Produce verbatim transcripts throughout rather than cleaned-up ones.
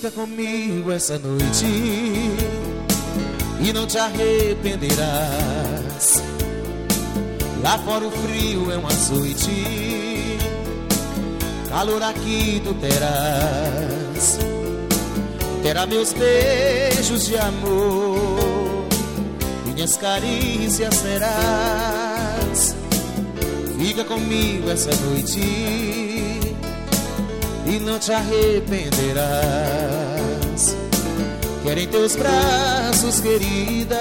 Fica comigo essa noite e não te arrependerás. Lá fora o frio é um açoite, calor aqui tu terás. Terá meus beijos de amor, minhas carícias terás. Fica comigo essa noite e não te arrependerás. Quero em teus braços, querida,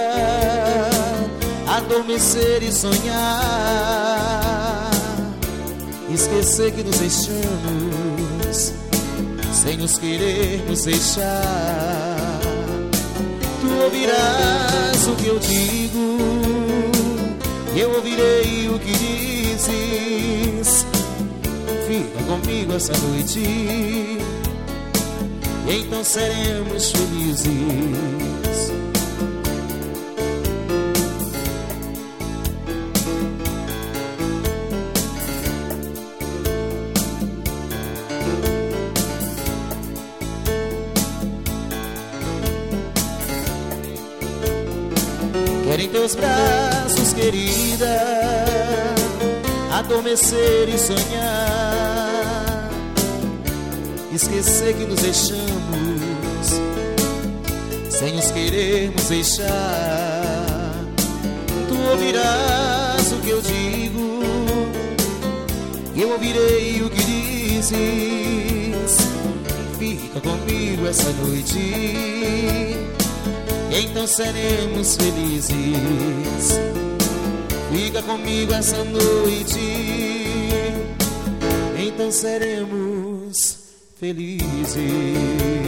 adormecer e sonhar. Esquecer que nos deixamos sem nos querermos deixar. Tu ouvirás o que eu digo, eu ouvirei o que dizes. Fica comigo essa noite e então seremos felizes. Quero em teus braços, querida, adormecer e sonhar. Esquecer que nos deixamos sem nos querermos deixar. Tu ouvirás o que eu digo, eu ouvirei o que dizes. Fica comigo essa noite, então seremos felizes. Fica comigo essa noite, então seremos felizes.